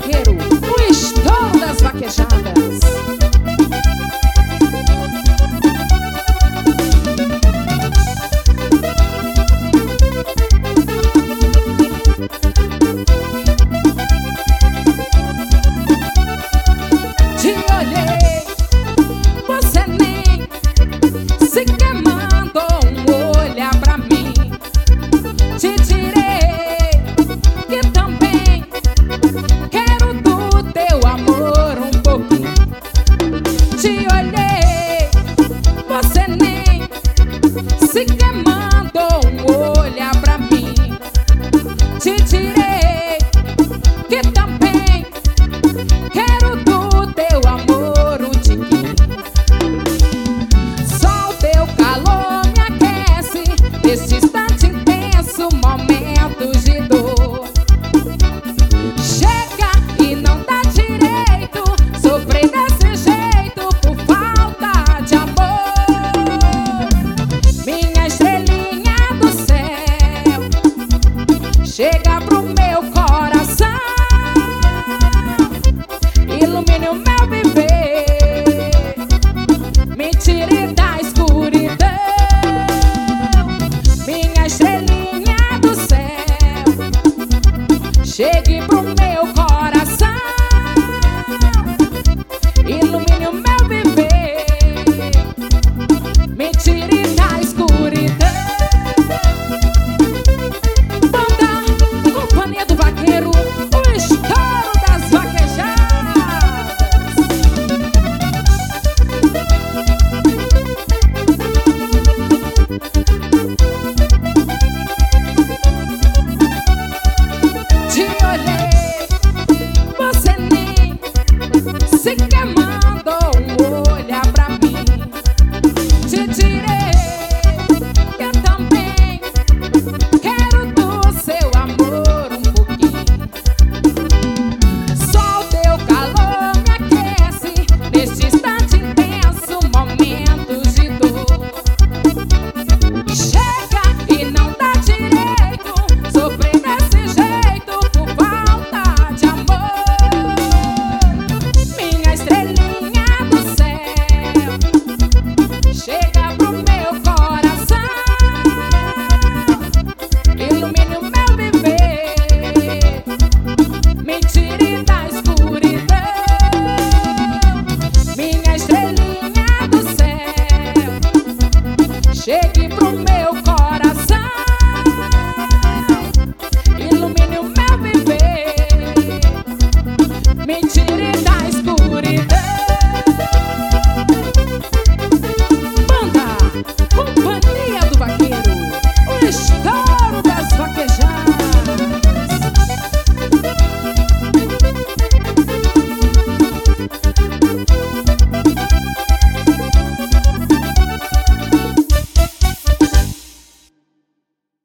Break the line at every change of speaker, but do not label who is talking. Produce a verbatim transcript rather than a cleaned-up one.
vaqueiro, o estouro das vaquejadas. Te olhei, você nem sequer mandou um olhar pra mim. Te tirei, que também quero do teu amor um pouquinho. Te olhei, você nem sequer mandou um olhar pra mim. Te tirei, que também quero do teu amor um tiquinho. Só o teu calor me aquece neste instante intenso, momentos de dor. Chega e não dá direito sofrer desse jeito por falta de amor. Minha estrelinha do céu, chega pro meu coração, ilumine o meu viver, me tire da escuridão. Minha estrelinha do céu, chegue